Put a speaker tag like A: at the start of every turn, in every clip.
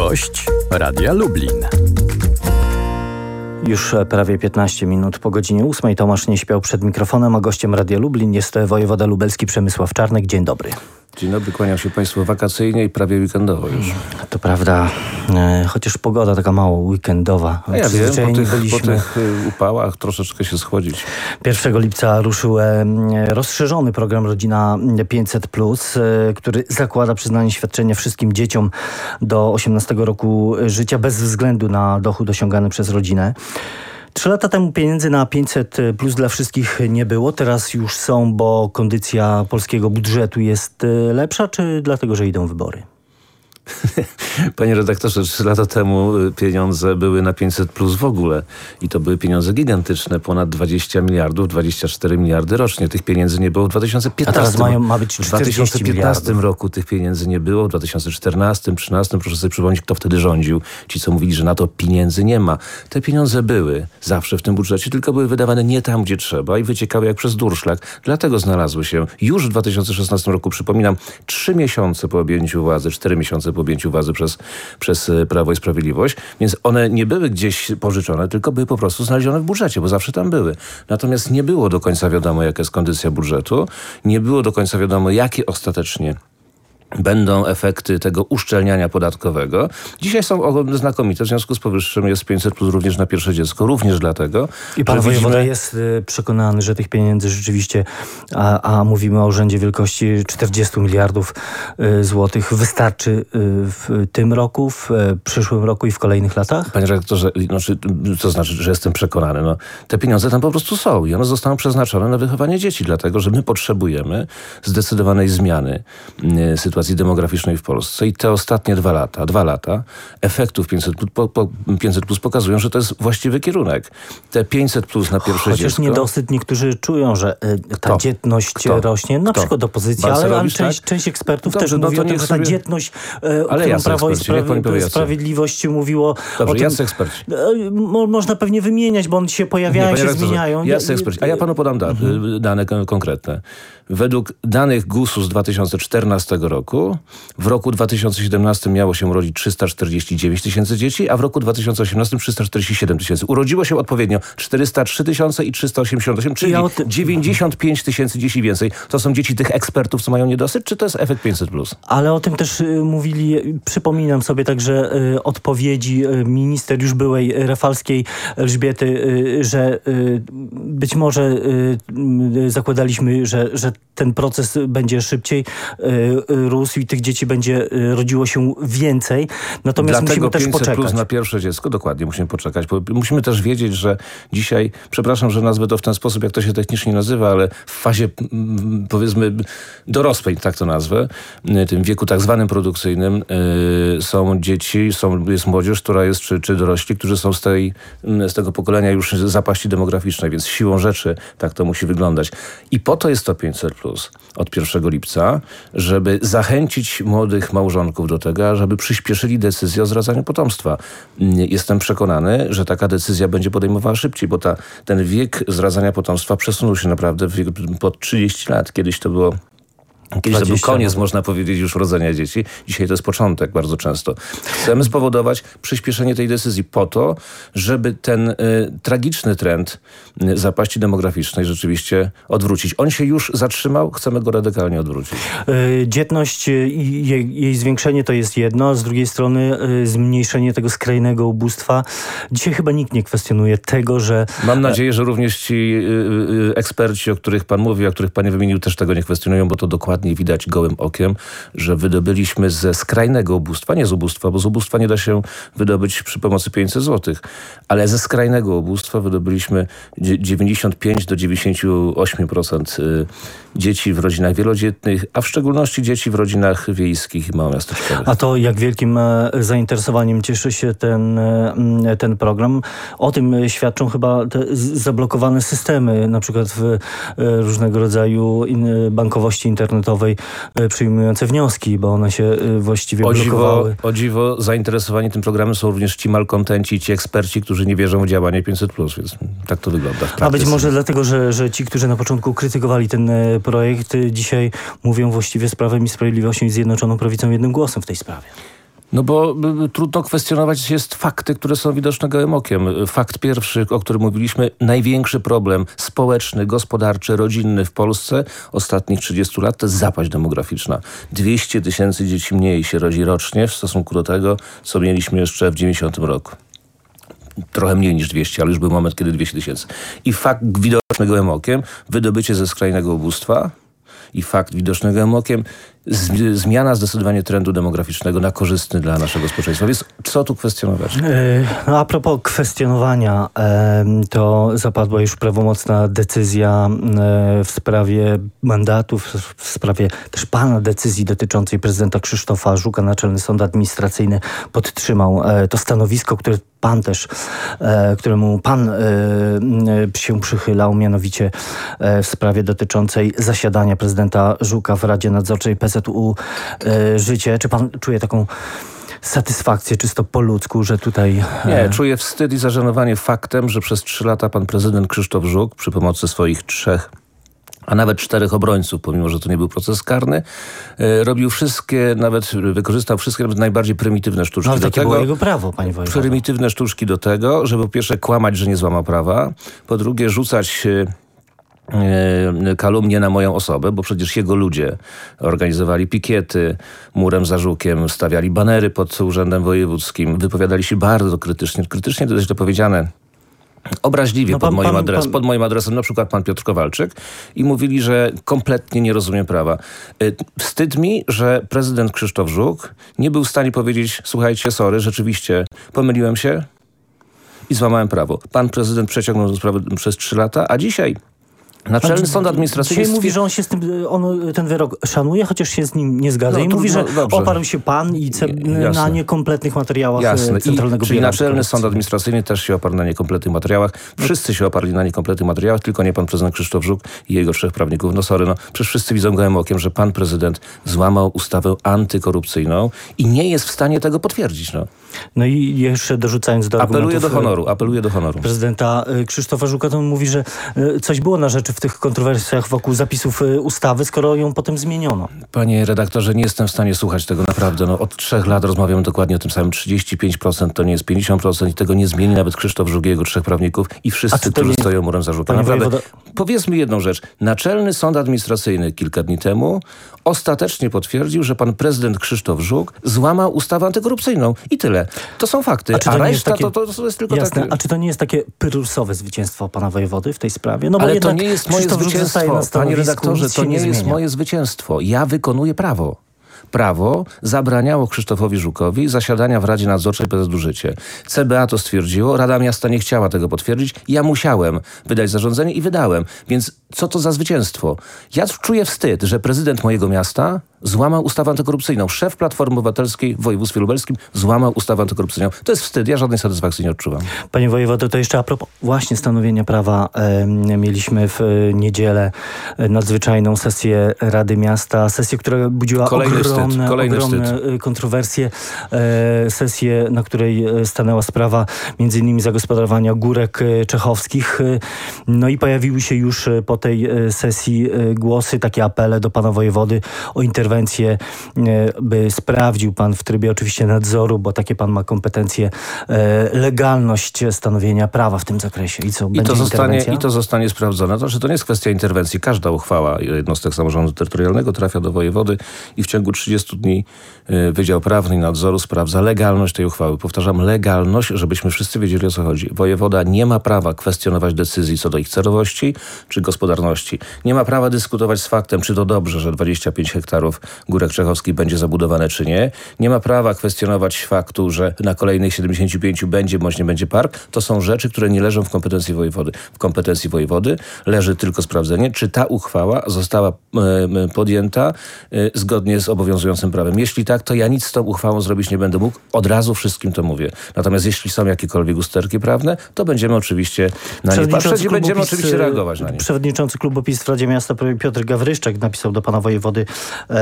A: Gość Radia Lublin.
B: Już prawie 15 minut po godzinie 8. Tomasz nie śpiał przed mikrofonem, a gościem Radia Lublin jest wojewoda lubelski Przemysław Czarnek. Dzień dobry.
C: Dzień dobry, kłaniam się Państwu wakacyjnie i prawie weekendowo już.
B: To prawda, chociaż pogoda taka mało weekendowa.
C: Ja wiem, po tych upałach troszeczkę się schłodzić.
B: 1 lipca ruszył rozszerzony program Rodzina 500+, który zakłada przyznanie świadczenia wszystkim dzieciom do 18 roku życia bez względu na dochód osiągany przez rodzinę. 3 lata temu pieniędzy na 500+ dla wszystkich nie było. Teraz już są, bo kondycja polskiego budżetu jest lepsza, czy dlatego, że idą wybory?
C: Panie redaktorze, 3 lata temu pieniądze były na 500+ w ogóle i to były pieniądze gigantyczne, ponad 20 miliardów, 24 miliardy rocznie. Tych pieniędzy nie było w 2015.
B: A teraz ma być 40
C: w 2015 roku tych pieniędzy nie było, w 2014, 2013, proszę sobie przypomnieć, kto wtedy rządził. Ci, co mówili, że na to pieniędzy nie ma. Te pieniądze były zawsze w tym budżecie, tylko były wydawane nie tam, gdzie trzeba i wyciekały jak przez durszlak. Dlatego znalazły się już w 2016 roku, przypominam, 3 miesiące po objęciu władzy, 4 miesiące po objęciu władzy przez Prawo i Sprawiedliwość, więc one nie były gdzieś pożyczone, tylko były po prostu znalezione w budżecie, bo zawsze tam były. Natomiast nie było do końca wiadomo, jaka jest kondycja budżetu, nie było do końca wiadomo, jakie ostatecznie będą efekty tego uszczelniania podatkowego. Dzisiaj są znakomite, w związku z powyższym jest 500+ również na pierwsze dziecko, również dlatego.
B: I pan wojewoda jest przekonany, że tych pieniędzy rzeczywiście, a mówimy o urzędzie wielkości 40 miliardów złotych, wystarczy w tym roku, w przyszłym roku i w kolejnych latach?
C: Panie redaktorze, to znaczy, że jestem przekonany. Te pieniądze tam po prostu są i one zostaną przeznaczone na wychowanie dzieci, dlatego, że my potrzebujemy zdecydowanej zmiany sytuacji demograficznej w Polsce i te ostatnie 2 lata efektów 500+ pokazują, że to jest właściwy kierunek. Te 500+ na pierwsze dziecko.
B: Chociaż niedosyt niektórzy czują, że ta dzietność rośnie, na przykład opozycja, ale część ekspertów też mówi o tym, że ta dzietność, o którą Prawo i Sprawiedliwość mówiło
C: Dobrze,
B: o tym,
C: jacy eksperci?
B: Można pewnie wymieniać, bo one się pojawiają, się zmieniają.
C: Jacy eksperci? A ja panu podam dane konkretne. Według danych GUS-u z 2014 roku, w roku 2017 miało się urodzić 349 tysięcy dzieci, a w roku 2018 347 tysięcy. Urodziło się odpowiednio 403 tysiące i 388, czyli 95 tysięcy dzieci więcej. To są dzieci tych ekspertów, co mają niedosyt, czy to jest efekt 500+?
B: Ale o tym też mówili, przypominam sobie także odpowiedzi minister już byłej Rafalskiej Elżbiety, że być może zakładaliśmy, że ten proces będzie szybciej rósł i tych dzieci będzie rodziło się więcej. Natomiast musimy też poczekać.
C: 500+ na pierwsze dziecko, dokładnie musimy poczekać. Bo musimy też wiedzieć, że dzisiaj, przepraszam, że nazwę to w ten sposób, jak to się technicznie nazywa, ale w fazie powiedzmy dorosłej, tak to nazwę, tym wieku tak zwanym produkcyjnym, są dzieci, jest młodzież, która jest, czy dorośli, którzy są z tego pokolenia już zapaści demograficznej, więc siłą rzeczy tak to musi wyglądać. I po to jest to 500+ od 1 lipca, żeby zachęcić młodych małżonków do tego, żeby przyspieszyli decyzję o zdradzaniu potomstwa. Jestem przekonany, że taka decyzja będzie podejmowała szybciej, bo ten wiek zdradzania potomstwa przesunął się naprawdę pod 30 lat. Kiedyś to był koniec, można powiedzieć, już urodzenia dzieci. Dzisiaj to jest początek bardzo często. Chcemy spowodować przyspieszenie tej decyzji po to, żeby ten tragiczny trend zapaści demograficznej rzeczywiście odwrócić. On się już zatrzymał, chcemy go radykalnie odwrócić.
B: Dzietność i jej zwiększenie to jest jedno, z drugiej strony zmniejszenie tego skrajnego ubóstwa. Dzisiaj chyba nikt nie kwestionuje tego, że...
C: Mam nadzieję, że również ci eksperci, o których pan mówi, o których pan nie wymienił, też tego nie kwestionują, bo to dokładnie widać gołym okiem, że wydobyliśmy ze skrajnego ubóstwa, nie z ubóstwa, bo z ubóstwa nie da się wydobyć przy pomocy 500 zł, ale ze skrajnego ubóstwa wydobyliśmy 95 do 98% dzieci w rodzinach wielodzietnych, a w szczególności dzieci w rodzinach wiejskich i małomiasteczkowych.
B: A to jak wielkim zainteresowaniem cieszy się ten program. O tym świadczą chyba te zablokowane systemy, na przykład w różnego rodzaju bankowości internetowej przyjmujące wnioski, bo one się właściwie blokowały.
C: O dziwo zainteresowani tym programem są również ci malkontenci, ci eksperci, którzy nie wierzą w działanie 500+, więc tak to wygląda w praktyce.
B: A być może dlatego, że ci, którzy na początku krytykowali ten projekt, dzisiaj mówią właściwie z Prawem i Sprawiedliwością i Zjednoczoną Prawicą jednym głosem w tej sprawie.
C: No bo trudno kwestionować jest fakty, które są widoczne gołym okiem. Fakt pierwszy, o którym mówiliśmy, największy problem społeczny, gospodarczy, rodzinny w Polsce ostatnich 30 lat to jest zapaść demograficzna. 200 000 dzieci mniej się rodzi rocznie w stosunku do tego, co mieliśmy jeszcze w 90 roku. Trochę mniej niż 200, ale już był moment, kiedy 200 000. I fakt widoczny gołym okiem, wydobycie ze skrajnego ubóstwa i fakt widoczny gołym okiem, zmiana zdecydowanie trendu demograficznego na korzystny dla naszego społeczeństwa. Więc co tu kwestionować?
B: No a propos kwestionowania, to zapadła już prawomocna decyzja w sprawie mandatów, w sprawie też pana decyzji dotyczącej prezydenta Krzysztofa Żuka. Naczelny Sąd Administracyjny podtrzymał to stanowisko, któremu pan się przychylał, mianowicie w sprawie dotyczącej zasiadania prezydenta Żuka w Radzie Nadzorczej PZU Życie. Czy pan czuje taką satysfakcję czysto po ludzku, że tutaj...
C: Nie, czuję wstyd i zażenowanie faktem, że przez 3 lata pan prezydent Krzysztof Żuk przy pomocy swoich 3, a nawet 4 obrońców, pomimo że to nie był proces karny, robił wszystkie, nawet wykorzystał wszystkie nawet najbardziej prymitywne sztuczki
B: No,
C: do
B: takie
C: tego.
B: było jego prawo, panie wojewodo.
C: Prymitywne sztuczki do tego, żeby po pierwsze kłamać, że nie złamał prawa, po drugie rzucać kalumnie na moją osobę, bo przecież jego ludzie organizowali pikiety murem za Żukiem, stawiali banery pod urzędem wojewódzkim, wypowiadali się bardzo krytycznie to jest to powiedziane, obraźliwie pod moim adresem, na przykład pan Piotr Kowalczyk, i mówili, że kompletnie nie rozumiem prawa. Wstyd mi, że prezydent Krzysztof Żuk nie był w stanie powiedzieć, słuchajcie, sorry, rzeczywiście pomyliłem się i złamałem prawo. Pan prezydent przeciągnął tę sprawę przez 3 lata, a dzisiaj Naczelny Sąd Administracyjny...
B: Dzisiaj mówi, że on się z tym, ten wyrok szanuje, chociaż się z nim nie zgadza. I mówi, że oparł się pan na niekompletnych materiałach Centralnego
C: Czyli
B: Biura
C: Naczelny Sąd Administracyjny też się oparł na niekompletnych materiałach. Wszyscy się oparli na niekompletnych materiałach, tylko nie pan prezydent Krzysztof Żuk i jego 3 prawników. No sorry, przecież wszyscy widzą gołym okiem, że pan prezydent złamał ustawę antykorupcyjną i nie jest w stanie tego potwierdzić.
B: No i jeszcze dorzucając do argumentów...
C: Apeluję do honoru.
B: Prezydenta Krzysztofa Żuka, to on mówi, że coś było na rzeczy w tych kontrowersjach wokół zapisów ustawy, skoro ją potem zmieniono.
C: Panie redaktorze, nie jestem w stanie słuchać tego naprawdę. Od 3 lat rozmawiamy dokładnie o tym samym. 35% to nie jest 50% i tego nie zmieni nawet Krzysztof Żuk i jego 3 prawników i wszyscy, którzy stoją murem za Żuka. Naprawdę, powiedzmy jedną rzecz. Naczelny Sąd Administracyjny kilka dni temu ostatecznie potwierdził, że pan prezydent Krzysztof Żuk złamał ustawę antykorupcyjną. I tyle. To są fakty. A reszta to jest tylko
B: jasne.
C: takie...
B: A czy to nie jest takie pyrrusowe zwycięstwo pana wojewody w tej sprawie? No bo
C: ale to nie jest moje zwycięstwo. Panie redaktorze, to nie jest moje zwycięstwo. Ja wykonuję prawo. Prawo zabraniało Krzysztofowi Żukowi zasiadania w Radzie Nadzorczej PZU Życie. CBA to stwierdziło, Rada Miasta nie chciała tego potwierdzić. Ja musiałem wydać zarządzenie i wydałem. Więc co to za zwycięstwo? Ja czuję wstyd, że prezydent mojego miasta złamał ustawę antykorupcyjną. Szef Platformy Obywatelskiej w województwie lubelskim złamał ustawę antykorupcyjną. To jest wstyd. Ja żadnej satysfakcji nie odczuwam. Panie
B: wojewodo, to jeszcze a propos właśnie stanowienia prawa. Mieliśmy w niedzielę nadzwyczajną sesję Rady Miasta. Sesję, która budziła ogromne kontrowersje. Sesję, na której stanęła sprawa między innymi zagospodarowania górek czechowskich. No i pojawiły się już po tej sesji głosy, takie apele do pana wojewody o interwencję, by sprawdził pan w trybie oczywiście nadzoru, bo takie pan ma kompetencje, legalność stanowienia prawa w tym zakresie. I
C: to zostanie sprawdzone. Znaczy, to nie jest kwestia interwencji. Każda uchwała jednostek samorządu terytorialnego trafia do wojewody i w ciągu 30 dni Wydział Prawny i Nadzoru sprawdza legalność tej uchwały. Powtarzam, legalność, żebyśmy wszyscy wiedzieli, o co chodzi. Wojewoda nie ma prawa kwestionować decyzji co do ich celowości czy gospodarności. Nie ma prawa dyskutować z faktem, czy to dobrze, że 25 hektarów górek czechowskich będzie zabudowane, czy nie. Nie ma prawa kwestionować faktu, że na kolejnych 75 będzie bądź nie będzie park. To są rzeczy, które nie leżą w kompetencji wojewody. W kompetencji wojewody leży tylko sprawdzenie, czy ta uchwała została podjęta zgodnie z obowiązującym prawem. Jeśli tak, to ja nic z tą uchwałą zrobić nie będę mógł. Od razu wszystkim to mówię. Natomiast jeśli są jakiekolwiek usterki prawne, to będziemy oczywiście na nie patrzeć i będziemy oczywiście reagować na nie.
B: Przewodniczący klubu PiS w Radzie Miasta Piotr Gawryszczak napisał do pana wojewody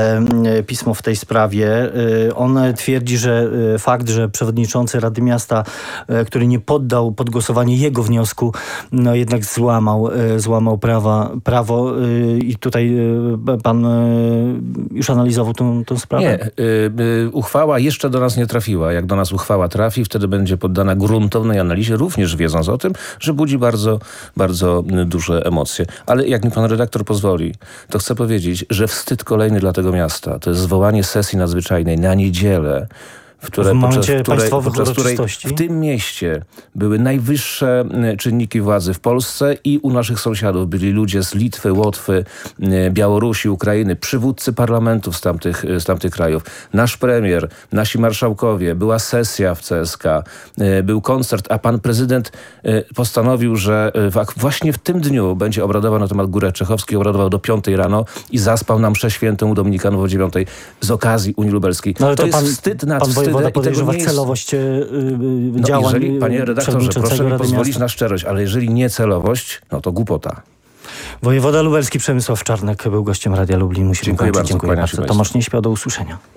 B: pismo w tej sprawie. On twierdzi, że fakt, że przewodniczący Rady Miasta, który nie poddał pod głosowanie jego wniosku, no jednak złamał prawo i tutaj pan już analizował tą sprawę?
C: Nie. Uchwała jeszcze do nas nie trafiła. Jak do nas uchwała trafi, wtedy będzie poddana gruntownej analizie, również wiedząc o tym, że budzi bardzo, bardzo duże emocje. Ale jak mi pan redaktor pozwoli, to chcę powiedzieć, że wstyd kolejny dla tego miasta to jest zwołanie sesji nadzwyczajnej na niedzielę, podczas której w tym mieście były najwyższe czynniki władzy w Polsce i u naszych sąsiadów byli ludzie z Litwy, Łotwy, Białorusi, Ukrainy, przywódcy parlamentów z tamtych krajów. Nasz premier, nasi marszałkowie, była sesja w CSK, był koncert, a pan prezydent postanowił, że właśnie w tym dniu będzie obradował na temat Góry Czechowskiej, obradował do 5 rano i zaspał na mszę świętą u Dominikanów o 9 z okazji Unii Lubelskiej. No, to jest wstyd nad wstydem.
B: Woda podejrzewa celowość działań.
C: Jeżeli, panie redaktorze, proszę mi pozwolić na szczerość, ale jeżeli nie celowość, no to głupota.
B: Wojewoda lubelski Przemysław Czarnek był gościem Radia Lublin. Musimy kończyć. Dziękuję bardzo. Tomasz Nieśmiał, do usłyszenia.